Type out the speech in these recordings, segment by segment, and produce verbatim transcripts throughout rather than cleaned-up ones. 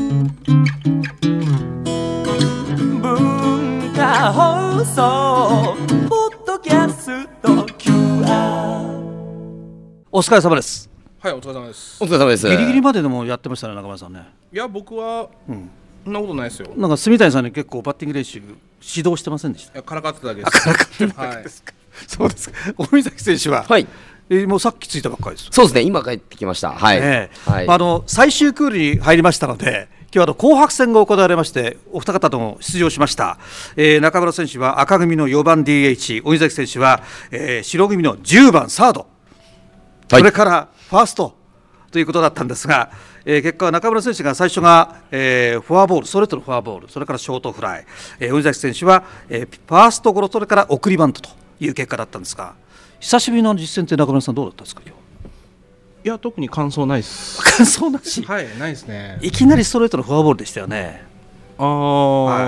文化放送ポッドキャスト キューアール。 お疲れ様です。 はい、お疲れ様です。 お疲れ様です。 ギリギリまででもやってましたね、中村さんね。 いや、僕は、うん、そんなことないですよ。 なんか住谷さんに結構バッティング練習指導してませんでした？ いや、からかってただけです。 あ、からかってただけですか、はい、そうですか。大崎選手は、はい、えー、もうさっき着いたばっかりです。 そうですね、今帰ってきました。はい、 ね、 はい、 まあ、あの最終クールに入りましたので、今日はあの紅白戦が行われまして、お二方とも出場しました。えー、中村選手は赤組のよばん ディーエイチ、 鬼崎選手は、えー、白組のじゅうばんサード、はい、それからファーストということだったんですが、えー、結果は中村選手が最初が、えー、フォアボール、ストレートのフォアボール、それからショートフライ、えー、鬼崎選手は、えー、ファーストゴロ、それから送りバントという結果だったんですが、久しぶりの実戦って中村さんどうだったんですか？ いや、特に感想ないです。 感想なし？ はい、ないですね。 いきなりストレートのフォアボールでしたよね。 ああ、はい、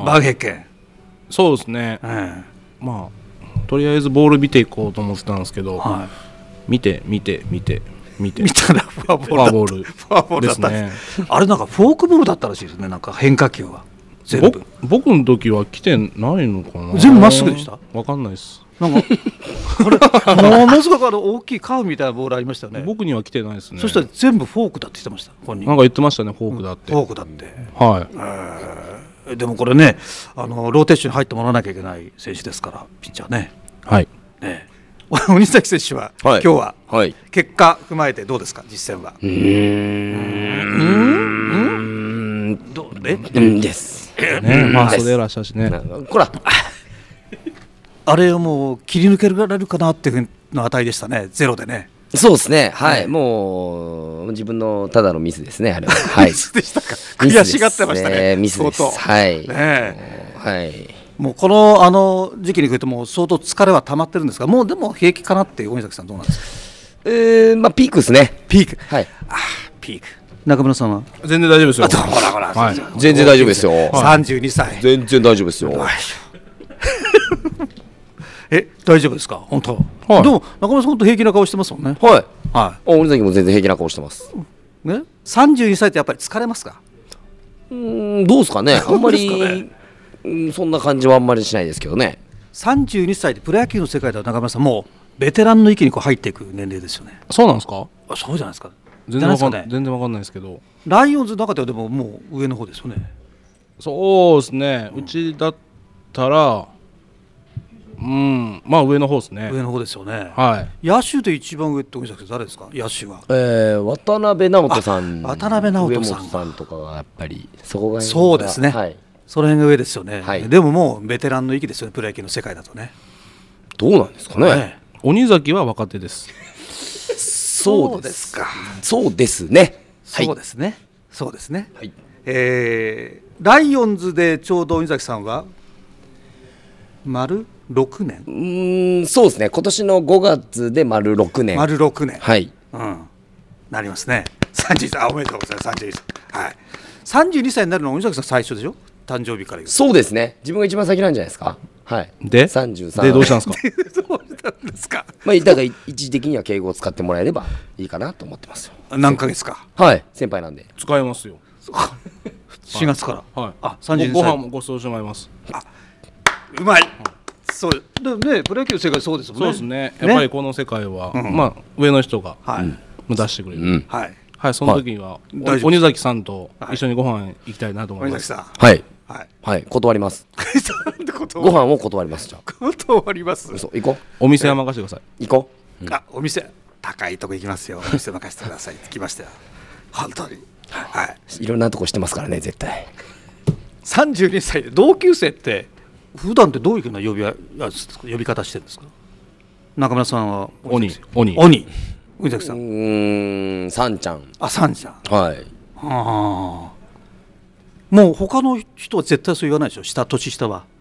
バーゲッケン。 そうですね、うん、まあとりあえずボール見ていこうと思ってたんですけど、はい、見て見て見て見て見たらフォアボールだった。フォアボール、フォアボールだったですね。あれなんかフォークボールだったらしいですね。なんか変化球は全部。 僕の時は来てないのかな。 全部まっすぐでした？ わかんないです。 なんかこれものすごくあの大きいカーブみたいなボールありましたよね。 僕には来てないですね。 そしたら全部フォークだって言ってました。本人なんか言ってましたね、フォークだって、 うん、フォークだって。 はい、 えー、でもこれね、あのローテーションに入ってもらわなきゃいけない選手ですから、ピッチャーね。 はい、 ね、鬼崎選手は、はい、今日は、はい、結果踏まえてどうですか、実戦は。うーんうんどうえうんですね、まあ袖らしゃしね。 こらあれをもう切り抜けられるかなっていうの値でしたね、ゼロでね。 そうですね、はい、はい、もう自分のただのミスですね、あれは。はい、 ミスでしたか。悔しがってましたね。 ミスです。はい、 ね、 はい。 もうこのあの時期に来るともう相当疲れは溜まってるんですが、もうでも平気かなって鬼崎さんどうなんですか？ えー、まあピークですね。 ピーク。 はい。 あ、ピーク。中村さんは全然大丈夫ですよ。 ほらほら、 はい、全然大丈夫ですよ。 さんじゅうにさい。 全然大丈夫ですよ。 え、大丈夫ですか本当？はい、でも中村さん本当平気な顔してますもんね。 はい、 はい、 鬼崎も全然平気な顔してます、 ね、さんじゅうにさいってやっぱり疲れますか？ うーん、どうですかね。あんまり、ね、うん、そんな感じはあんまりしないですけどね。 さんじゅうにさいでプロ野球の世界では中村さんもうベテランの域にこう入っていく年齢ですよね。 そうなんですか？ あ、そうじゃないですか。 全然わかんない、全然わかんないですけど、 ライオンズの中ではでももう上の方ですよね。 そうですね、うちだったらうん、まあ上の方ですね。 上の方ですよね。 はい。 野手で一番上って誰ですか？野手は。 えー、渡辺直人さん、 渡辺直人さん、 上本さんとかがやっぱりそこがそうですね。 はい、 その辺が上ですよね。 はい、 でももうベテランの域ですよね。プロ野球の世界だとね。 どうなんですかね。ね、 鬼崎は若手です。 そうですか。 そうですね。 そうですね。そうですね。 はい。 えー、ライオンズでちょうど鬼崎さんは丸ろくねん。 うーん、そうですね。今年のごがつで丸ろくねん。 丸ろくねん。 はい。 うん。なりますね。さんじゅうにさい、あ、おめでとうございます。さんじゅうにさい。はい。さんじゅうにさいになるのは鬼崎さん最初でしょ？誕生日から言う。 そうですね。自分が一番先なんじゃないですか。はい。 で、 さんじゅうさんでどうしたんですか？ どうしたんですか？ まあだから一時的には敬語を使ってもらえればいいかなと思ってますよ。 何ヶ月か。 はい。先輩なんで。 使えますよ。 しがつから。 はい。 あ、さんじゅうにごさい。 飯もごちそうしてもらいます。 あ、うまい。そうでね、プロ野球の世界そうですもんね。 そうですね。やっぱりこの世界は、ね、まあ上の人が、はい、出してくれる。うん、はい。はい、その時には、はい、鬼崎さんと一緒にご飯行きたいなと思います。 はい。 はい。はい。はい、断ります。ご飯を断ります。じゃあ。 断ります。 そう、行こう。 お店は任せてください。 行こう。うん、あ、お店高いとこ行きますよ。お店任せてくださいって来ましたよ。本当に。はい。 いろんなとこしてますからね、絶対。 さんじゅうにさいで同級生って普段ってどういうふうな呼び呼び方してるんですか？中村さんは鬼鬼鬼鬼崎さん。 うーん、さんちゃん。 あ、さんちゃん。 はい。 はあ。もう他の人は絶対そう言わないでしょ。下年下は。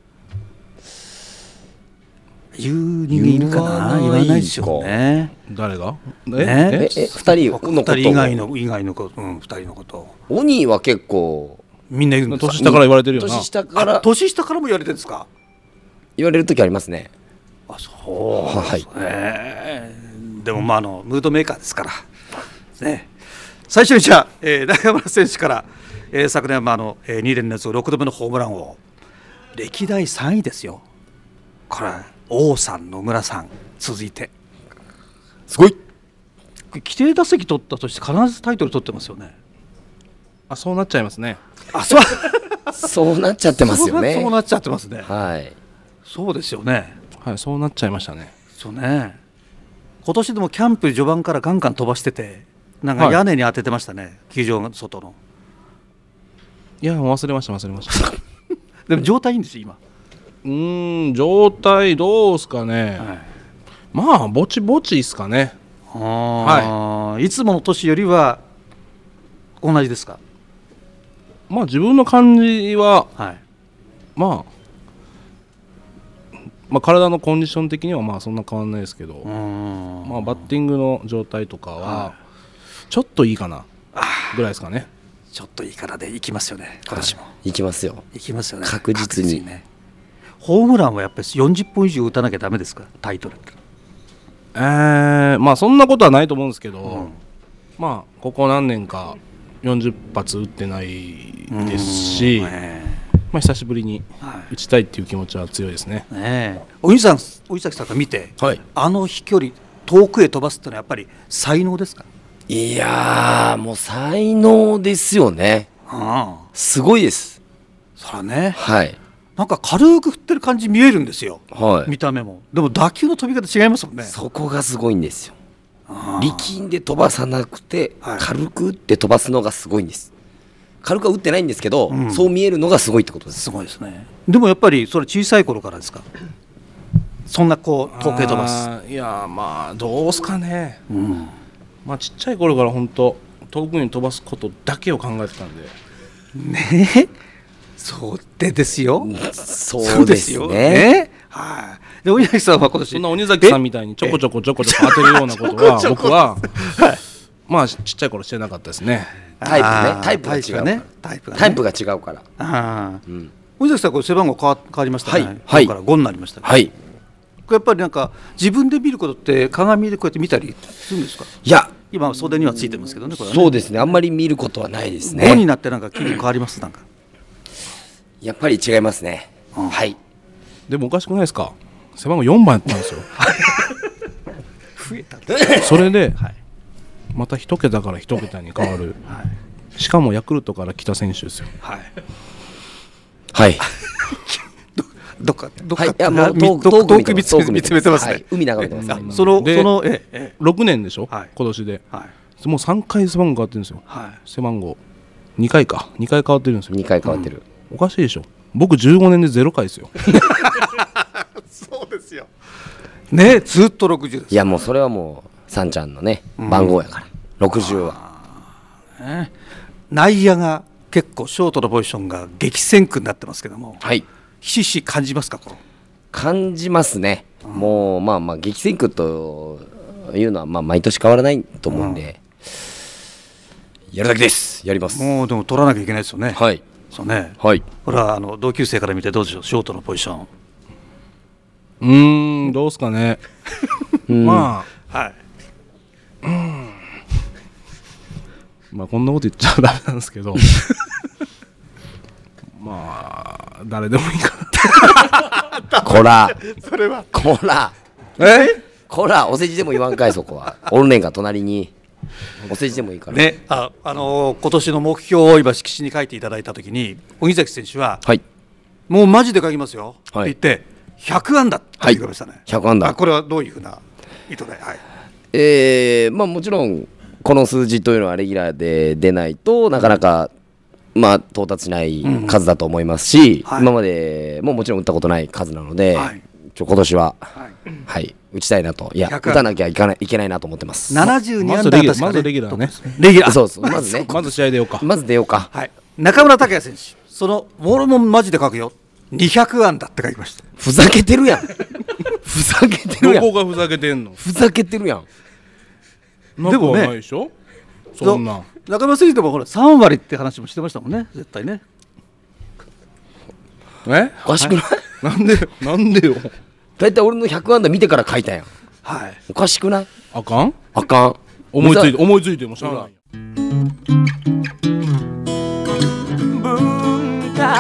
言う人間いるかな。言わないですよね。 誰が？ え？え？二人のこと。 二人以外の以外のこと、うん、二人のこと。 鬼は結構みんな言うんですか？ 年下から言われてるよな。 年下から年下からも言われてるんですか？ 言われる時ありますね。 あ、そう。 はい。 えー、でもまああのムードメーカーですから。ね。最初にじゃあ、えー、中村選手から、 えー、昨年はあの、えー、にねん連続ろくどめのホームラン王、歴代さんいですよ。これ王さん、野村さん続いてすごい。 規定打席取ったとして必ずタイトル取ってますよね。 あ、そうなっちゃいますね。 あ、そうそうなっちゃってますよね。 そうなっちゃってますね。 はい。 そうですよね。 はい、そうなっちゃいましたね。 そうね。今年でもキャンプ序盤からガンガン飛ばしてて、なんか屋根に当ててましたね、はい、球場の外の。 いや、もう忘れました忘れましたでも状態いいんですよ今。 うーん、状態どうすかね、はい、まあぼちぼちですかね。 あ、はい、いつもの年よりは同じですか。 まあ自分の感じは、はい、まあまあ、体のコンディション的にはまあそんな変わらないですけど、まあ、バッティングの状態とかはちょっといいかなぐらいですかね。 ちょっといいかなでいきますよね、今年も。 いきますよ。 いきますよね、 確実に。 ね、ホームランはやっぱりよんじゅっぽん以上打たなきゃダメですか、タイトルって。 えー、まあそんなことはないと思うんですけど、うん、まあここ何年かよんじゅっぱつ打ってないですし、まあ、久しぶりに打ちたいっていう気持ちは強いですね。 ねえ、お兄さん、お崎さんが見て、はい、あの飛距離遠くへ飛ばすってのはやっぱり才能ですか。 いやー、もう才能ですよね。ああ、すごいです。 そらね、 はい、 なんか軽く振ってる感じ見えるんですよ、はい、見た目も。でも打球の飛び方違いますもんね。 そこがすごいんですよ。力んで飛ばさなくて、はい、軽く打って飛ばすのがすごいんです。軽くは打ってないんですけど、うん、そう見えるのがすごいってことです。 すごいですね。でもやっぱりそれ小さい頃からですか、そんなこう遠くへ飛ばす。 いや、まあどうすかね、うん、まあちっちゃい頃から本当遠くに飛ばすことだけを考えてたんでねえ、そうでですよ。 そうですよね。 はい。で、鬼崎さんは今年そんな鬼崎さんみたいにちょこちょこちょこちょこ当てるようなことは僕はまあちっちゃい頃してなかったですね。 タイプね、タイプが違うね、タイプがね、タイプが違うから。あ、 うん、鬼崎さん、これ背番号変わ、変わりましたね。はい、からごになりましたね。はい。やっぱりなんか自分で見ることって鏡でこうやって見たりするんですか。 いや、 今袖にはついてますけどね、これはね。そうですね、あんまり見ることはないですね。 ごになってなんか気分変わります。なんかやっぱり違いますね。うん、はい。 でもおかしくないですか、背番号よんばんやったんですよ増えた。 それで、はい、また一桁から一桁に変わる、はい、しかもヤクルトから来た選手ですよ。 はい、 はい、 どっかどっか、 はい、いやもう遠く見つめてますね。海眺めてますね。 そのそのええろくねんでしょ、はい、今年で、はい、もうさんかい背番号変わってるんですよ。はい、背番号にかいかにかい変わってるんですよ。 にかい変わってる、 うん、おかしいでしょ。僕じゅうごねんでゼロかいですよそうですよね、ずっとろくじゅうです。 いや、もうそれはもうさんちゃんのね、うん、番号やからろくじゅうは、 ね、内野が結構ショートのポジションが激戦区になってますけども、はい、ひしひし感じますか。この感じますね、うん、もうまあまあ激戦区というのはまあ毎年変わらないと思うんで、うん、やるだけです。やります。 もうでも取らなきゃいけないですよね。 はい、 そうね、 はい、 これはあの同級生から見てどうでしょう、ショートのポジション。 うーん、どうすかねまあ、はい、うん、まあこんなこと言っちゃダメなんですけどまあ誰でもいいかなこらそれはこらえこらお世辞でも言わんかい。そこはおんねんが隣にお世辞でもいいからね。あ、あのー、今年の目標を今色紙に書いていただいたときに鬼崎選手は、はい、もうマジで書きますよ、はい、って言ってひゃくあんだって言ってくれましたね。はい、 ひゃくあんだ。 これはどういうふうな意図で。はい、 えーまあ、もちろんこの数字というのはレギュラーで出ないとなかなか、まあ、到達しない数だと思いますし、うん、はい、今までももちろん打ったことない数なので、はい、ちょ今年は、はいはい、打ちたいなと。いや、打たなきゃいかない、いけないなと思ってます。 ななじゅうにあんだ、 まずまずレギュラーね。 レギュラー、 そうそう、まずね、 まず試合出ようか。 まず出ようか。 はい、中村拓也選手、その俺もマジで書くよ、にひゃくあんだって書きました。 ふざけてるやんふざけてるやん。 どこがふざけてんの。 ふざけてるやん。 でもね、ないでしょそんな。 中村選手でもほらさんわりって話もしてましたもんね、絶対ね。 え、 おかしくない、 はい、なんでなんでよ。 だいたい俺のひゃくあんだ見てから書いたやん。はい、おかしくない。 あかんあかん。 思いついて思いついてもしゃあない。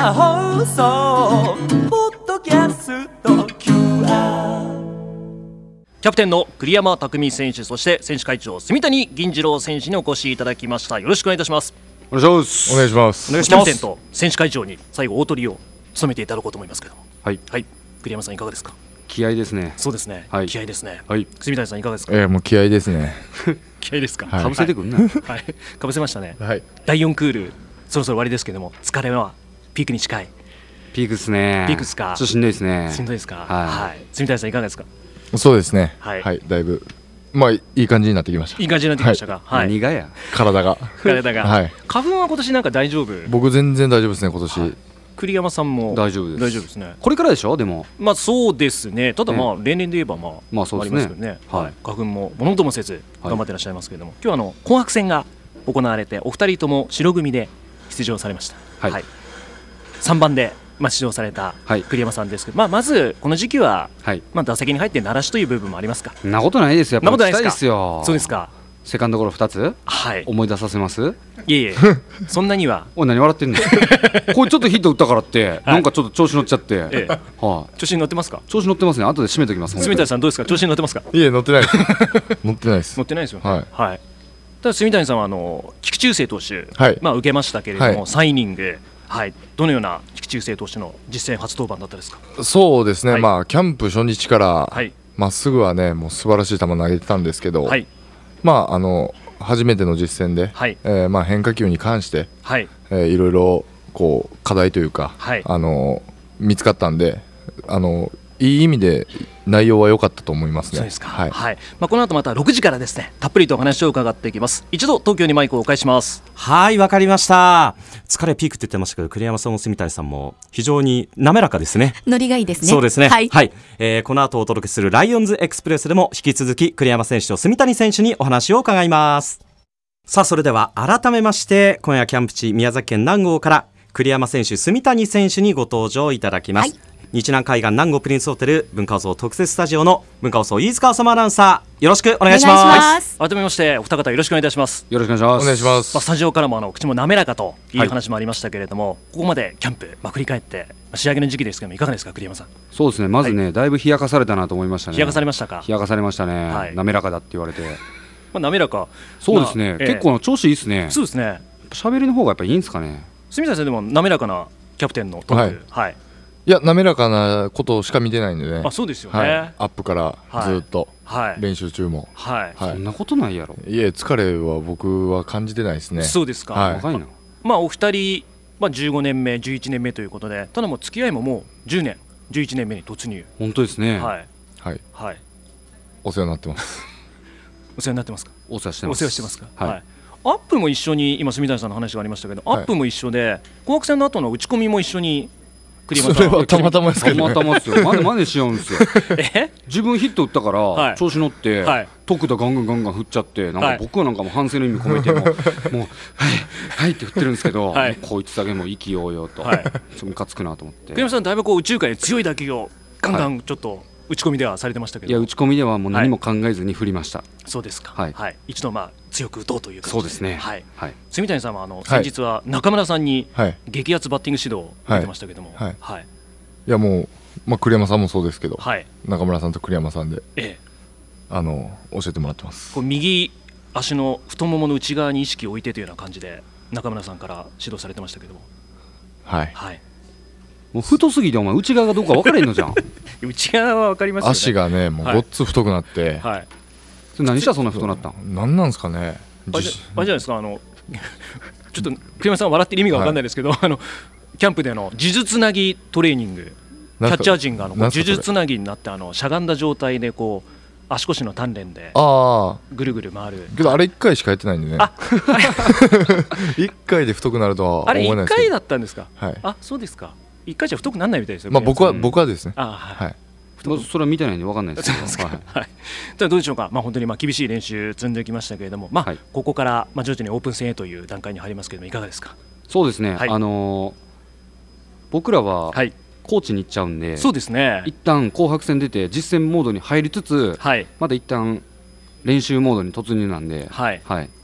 生放送ポッドキャスト キューアール。 キャプテンの栗山巧選手、そして選手会長住谷銀次郎選手にお越しいただきました。よろしくお願いいたします。 お願いしますお願いしますキャプテンと選手会長に最後大取りを務めていただこうと思いますけども、 はい、 はい、栗山さんいかがですか。 気合ですね。 そうですね、 はい、 気合ですね、 はい、 住谷さんいかがですか。 えー、もう気合ですね気合ですか。 はい、 かぶせてくんな、 はい、かぶせましたね、 はい、 だいよんクールそろそろ終わりですけども、疲れはピークに近い。 ピークですね。 ピークですか。 ちょっとしんどいですね。 しんどいですか。 はい、 はい、住谷さんいかがですか。 そうですね、 はい、 はい、だいぶまあいい感じになってきました。 いい感じになってきましたか。はい、 何がや体が体が、 はい、 花粉は今年なんか大丈夫。 僕全然大丈夫ですね今年、はい、 栗山さんも大丈夫です。 大丈夫ですね。 これからでしょ。でもまあそうですね。ただまあ、 ね、 例年で言えばまあまあそうですね。ありますけどね、 はいはい、花粉も物ともせず頑張ってらっしゃいますけれども、はい、今日はあの紅白戦が行われてお二人とも白組で出場されました。はいはい、さんばんでまあ出場された栗山さんですけど、はい、まあまずこの時期は、はい、まあ打席に入って鳴らしという部分もありますか。 そんなことないですよ。やっぱりしたいですよ。 そうですか。 セカンドゴロふたつ、 はい、 思い出させます。 いえいえそんなにはおい何笑ってんのこれちょっとヒット打ったからって、はい、なんかちょっと調子乗っちゃって、ええ、はい、調子に乗ってますか。 調子乗ってますね。後で締めておきます。 住谷さんどうですか。調子に乗ってますか。 いえ乗ってないです乗ってないです乗ってないですよ、 はいはい、ただ住谷さんはあの菊池雄星投手、 はい、 まあ、受けましたけれども、はい、さんイニング、はい、どのような菊池雄星投手の実戦初登板だったですか。 そうですね、はい、まあキャンプ初日からま、 はい、 っすぐはねもう素晴らしい球投げてたんですけど、はい、まああの初めての実戦で、はい、えー、まあ変化球に関して、はい、えー、いろいろこう課題というか、はい、あの見つかったんで、あのいい意味で内容は良かったと思いますね。 そうですか。はい、はい、まあ、この後またろくじからですねたっぷりとお話を伺っていきます。一度東京にマイクをお返しします。 はい、わかりました。疲れピークって言ってましたけど、栗山さんも住谷さんも非常に滑らかですね。 ノリがいいですね。 そうですね。 はい、 はい、えー、この後お届けするライオンズエクスプレスでも引き続き栗山選手と住谷選手にお話を伺います。さあそれでは改めまして今夜キャンプ地宮崎県南郷から栗山選手住谷選手にご登場いただきます。はい、日南海岸南郷プリンスホテル文化放送特設スタジオの文化放送飯塚治アナウンサー、よろしくお願いします。 お願いします。 改めましてお二方よろしくお願いいたします。 よろしくお願いします。お願いします。 まあ、スタジオからもあの口も滑らかという話もありましたけれども、はい、ここまでキャンプ、まあ、振り返って仕上げの時期ですけどもいかがですか栗山さん。 そうですね、まずね、はい、だいぶ冷やかされたなと思いましたね。 冷やかされましたか。 冷やかされましたね、はい、滑らかだって言われて、 まあ、滑らか。 そうですね、まあ、結構調子いいですね。 そうですね、 喋りの方がやっぱいいんですかね。 住谷さんでも滑らかなキャプテンのトップ、はいはい、 いや滑らかなことしか見てないんでね。 あ、そうですよね、 はい、アップからずっと、はい、練習中も、 はいはい、 そんなことないやろ。いえ、疲れは僕は感じてないですね。 そうですか、 はい、 若いな。まあ、お二人、まあ、じゅうごねんめじゅういちねんめということで、ただもう付き合いももうじゅうねんじゅういちねんめに突入。 本当ですね。 はいはいはい、 お世話になってますお世話になってますか。 お世話してます。 お世話してますか。 はいはい、アップも一緒に、今住谷さんの話がありましたけど、はい、アップも一緒で紅白戦の後の打ち込みも一緒に栗山さん。 それはたまたまですけどね。たまたまですよ。まねまねしちゃうんですよえ自分ヒット打ったから、はい、調子乗って、はい、特打ガンガンガンガン振っちゃって、なんか僕はなんかもう反省の意味込めても、はい、もうはいはいって振ってるんですけど、はい、こいつだけも意気揚々と、はい、ムカつくなと思って。 栗山さんだいぶこう宇宙界で強い打球をガンガンちょっと、はい、打ち込みではされてましたけど。 いや打ち込みではもう何も考えずに振りました。はい、 そうですか。 はいはい、一度まあ強く打とうという感じで。 そうですね。 はいはい、 住谷さんはあの先日は中村さんに激アツバッティング指導を受けてましたけども、はいはいはい、 いやもう、まあ、栗山さんもそうですけど、 はい、 中村さんと栗山さんで、 ええ、 あの教えてもらってます。 こう右足の太ももの内側に意識を置いてというような感じで中村さんから指導されてましたけども、 はい、 はい、 もう太すぎてお前内側がどうか分からへんのじゃん内側は分かりますよね。 足がねもうごっつ太くなって、 はいはい、 それ何したらそんな太くなったん。何なんですかね。 あれじゃないですか、あのちょっと栗山さん笑ってる意味が分かんないですけど、はい、あのキャンプでの呪術つなぎトレーニング、キャッチャー陣があの呪術つなぎになってあのしゃがんだ状態でこう足腰の鍛錬でぐるぐる回るけど、あれいっかいしかやってないんでね。あいっかいで太くなるとは思えないですけど。 あれいっかいだったんですか。 はい、 あ、そうですか。いっかいじゃ太くならないみたいですよ。 まあ僕は僕はですね。 あ、はい、はい、 まあ、それは見てないんで分かんないですけど、 はいはい、どうでしょうか。まあ、本当にまあ厳しい練習積んできましたけれども、まあはい、ここからまあ徐々にオープン戦へという段階に入りますけれどもいかがですか。 そうですね、はい、あのー、僕らは高知に行っちゃうんで、 そうですね、 一旦紅白戦出て実戦モードに入りつつ、はい、まだ一旦練習モードに突入なんで、はいはい、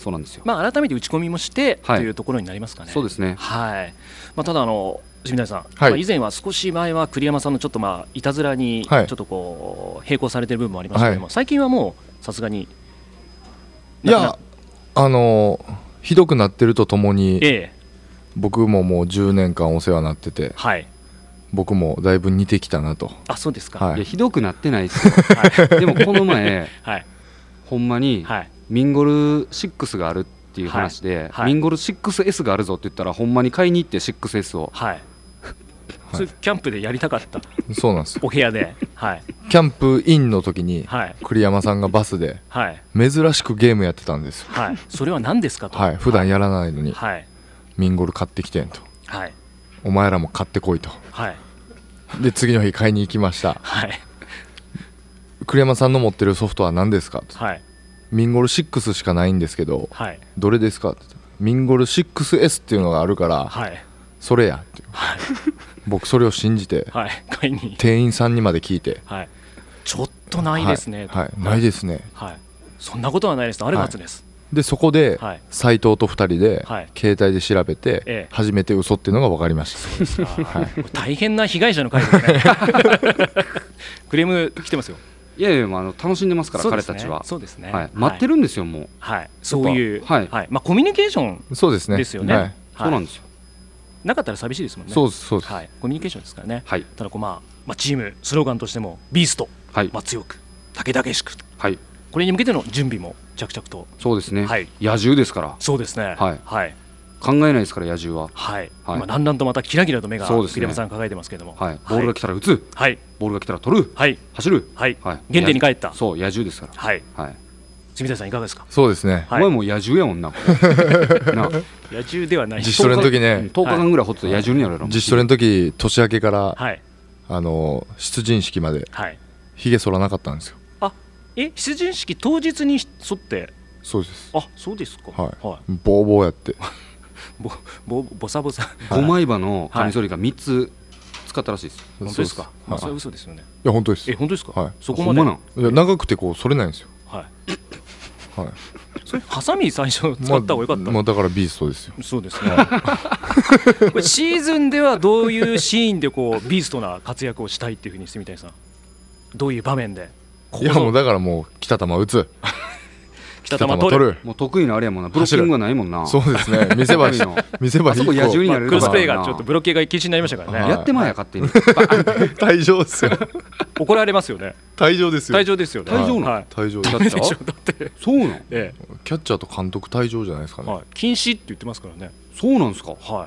そうなんですよ。 まあ、改めて打ち込みもして、はい、というところになりますかね。 そうですね、 はいまあ、ただあの住谷さん、 はいまあ、以前は少し前は栗山さんのちょっとまあいたずらにちょっとこう並行されている部分もありましたけども、はい、最近はもうさすがにいやあのひどくなってるとともに、ええ、僕ももうじゅうねんかんお世話になってて、はい、僕もだいぶ似てきたなと。 あ、そうですか。 はい、いやひどくなってないですよ、はい、でもこの前、はい、ほんまに、はい、ミンゴルろくがあるっていう話で、はいはい、ミンゴル シックスエス があるぞって言ったらほんまに買いに行って シックスエス を、はいそれキャンプでやりたかった。 そうなんです。 お部屋で、はい、 キャンプインの時に、はい、栗山さんがバスで、はい、珍しくゲームやってたんですよ、 はい、それは何ですかと、 はい、普段やらないのに、はい、ミンゴル買ってきてんと、はい、お前らも買ってこいと、はい、で次の日買いに行きました、はい、栗山さんの持ってるソフトは何ですかと、はい、ミンゴルろくしかないんですけど、はい、どれですかってミンゴル シックスエス っていうのがあるから、はい、それやって、はい、僕それを信じて、はい、買いに店員さんにまで聞いて、はい、 ちょっとないですね、 はいはい、ないですね、 はい、そんなことはないですとあるはずです、 はい、でそこで斎藤とふたりで携帯で調べて初めて嘘っていうのが分かりました。そうですか、はい、 大変な被害者の会ですねクレーム来てますよ。 いやいや、まあ、あの楽しんでますから、彼たちは。 そうですね、 はい、待ってるんですよ、もう、 はい、そういう、はいはい、まあ、コミュニケーションですよね。 はい、 そうなんですよ。 なかったら寂しいですもんね。 そうですそうです、 はい、コミュニケーションですからね。はい、ただこう、まあまあ、チームスローガンとしてもビースト、はい、まあ、強く武々しく、はい、これに向けての準備も着々と。 そうですね、はい、野獣ですから。 そうですね、はいはい、 考えないですから野獣は。 はい、はい、今だんだんとまたキラキラと目が栗山さん抱えてますけれども、 はい、ボールが来たら打つ、はい、ボールが来たら取る、はい、走る、はい、 はい、原点に帰った。 そう、野獣ですから。はい、はい、 住谷さんいかがですか。 そうですね、 お前もう野獣やもんなな野獣ではない。 自主トレの時ね、 とおかかんぐらいほっと野獣になるやろ。 自主トレの時年明けから、はい、あの出陣式までひげ剃らなかったんですよ。 あ、え、出陣式当日に剃って。 そうです。 あ、そうですか。 はい、はい、ボーボーやってぼぼボサボサご枚刃のカミソリがみっつ使ったらしいです。 本当ですか。まあそれは嘘ですよね。 いや本当です。 え、本当ですか。 はい、 そこまで。 いや長くてこう剃れないんですよ。はいはい、それハサミ最初使った方が良かった。 まあだからビーストですよ。 そうですねこれシーズンではどういうシーンでこうビーストな活躍をしたいっていうふうに住谷さん、どういう場面で。 いやもうだからもう来た球打つ来た球取る。 もう得意なあれやもんな。ブロッキングがないもんな。 そうですね、見せ場の見せ場いい。 クロスプレーがちょっとブロッキングが禁止になりましたからね。 やってまえや勝手に退場ですよ。 怒られますよね。 退場ですよ。 退場ですよね。 退場なの。 退場だってそうなの。 キャッチャーと監督退場じゃないですかね。 禁止って言ってますからね。 そうなんですか。 はい、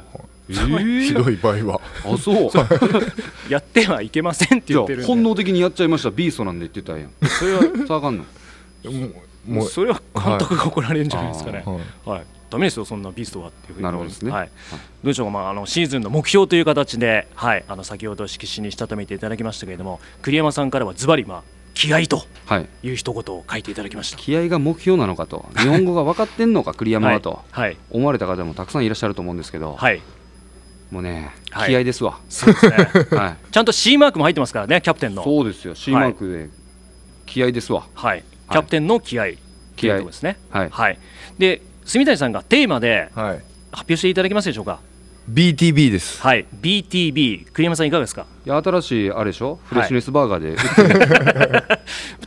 ひどい場合は。 あ、そうやってはいけませんって言ってるんで。 本能的にやっちゃいました。ビーストなんで言ってたんや。それはさあかんの。 もうそれは監督が怒られるんじゃないですかね。はい、ダメですよそんなビーストはっていうふうに。なるほどですね。はい、どうでしょうか。まああのシーズンの目標という形で、はい、あの先ほど色紙にしたためていただきましたけれども、栗山さんからはズバリまあ気合という一言を書いていただきました。 気合が目標なのかと、日本語が分かってんのか栗山はと、はい、思われた方もたくさんいらっしゃると思うんですけど、はい、もうね、はい、気合ですわ。 そうですね。はい、ちゃんと C マークも入ってますからね、キャプテンの。 そうですよ、 C マークで気合ですわ。 はい、キャプテンの気合、気合ですね。はい、はい、で住谷さんがテーマで発表していただけますでしょうか。 ビーティービー です。 はい、ビーティービー、栗山さんいかがですか。 いや新しいあれでしょ、フレッシュネスバーガーで、はい、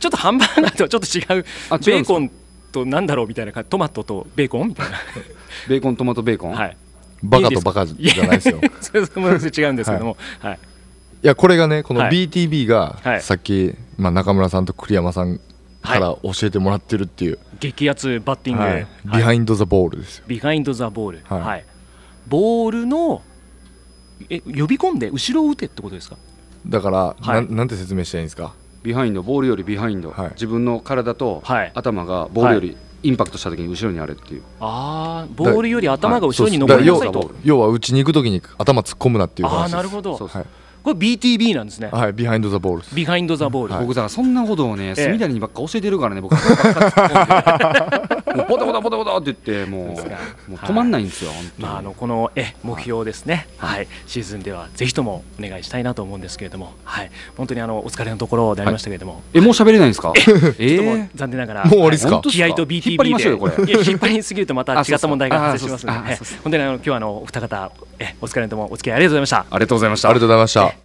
ちょっとハンバーガーとはちょっと違う、ベーコンとなんだろうみたいな感じ、トマトとベーコンみたいなベーコントマトベーコン、 はい、バカとバカじゃないですよ。 それも違うんですけども、はい、はい、 いやこれがね、この ビーティービー がさっき、まあ、中村さんと栗山さんから教えてもらってるっていう、 激アツバッティング、はい、 ビハインド・ザ・ボールですよ。 ビハインド・ザ・ボール、はいはい、ボールのえ呼び込んで後ろを打てってことですか。 だから、はい、な, なんて説明したらいいんですか。 ビハインド、ボールよりビハインド、はい、自分の体と頭がボールよりインパクトした時に後ろにあれっていう、 はい、ああ、ボールより頭が後ろに登りなさいと、 要は打ちに行く時に頭突っ込むなっていう話です。 ああ、なるほど。そうそう、はい、ここれ ビーティービー なんですね。 はい、ビハインドザボール。 ビハインドザボール。 僕だからそんなことをね、隅谷にばっか教えてるからね、僕。もうポタポタポタポタって言ってもうもう止まんないんですよ。 まああのこのえ目標ですね。はい、シーズンではぜひともお願いしたいなと思うんですけれども、はい、本当にあのお疲れのところでありましたけれども。 え、もう喋れないんですか？ ええ、残念ながら。 もう終わりですか？ 気合と ビーティービー で。いや引っ張りすぎるとまた違った問題が発生しますので、本当にあの今日はあのお二方えお疲れのともお付き合いありがとうございました。 ありがとうございました。 ありがとうございました。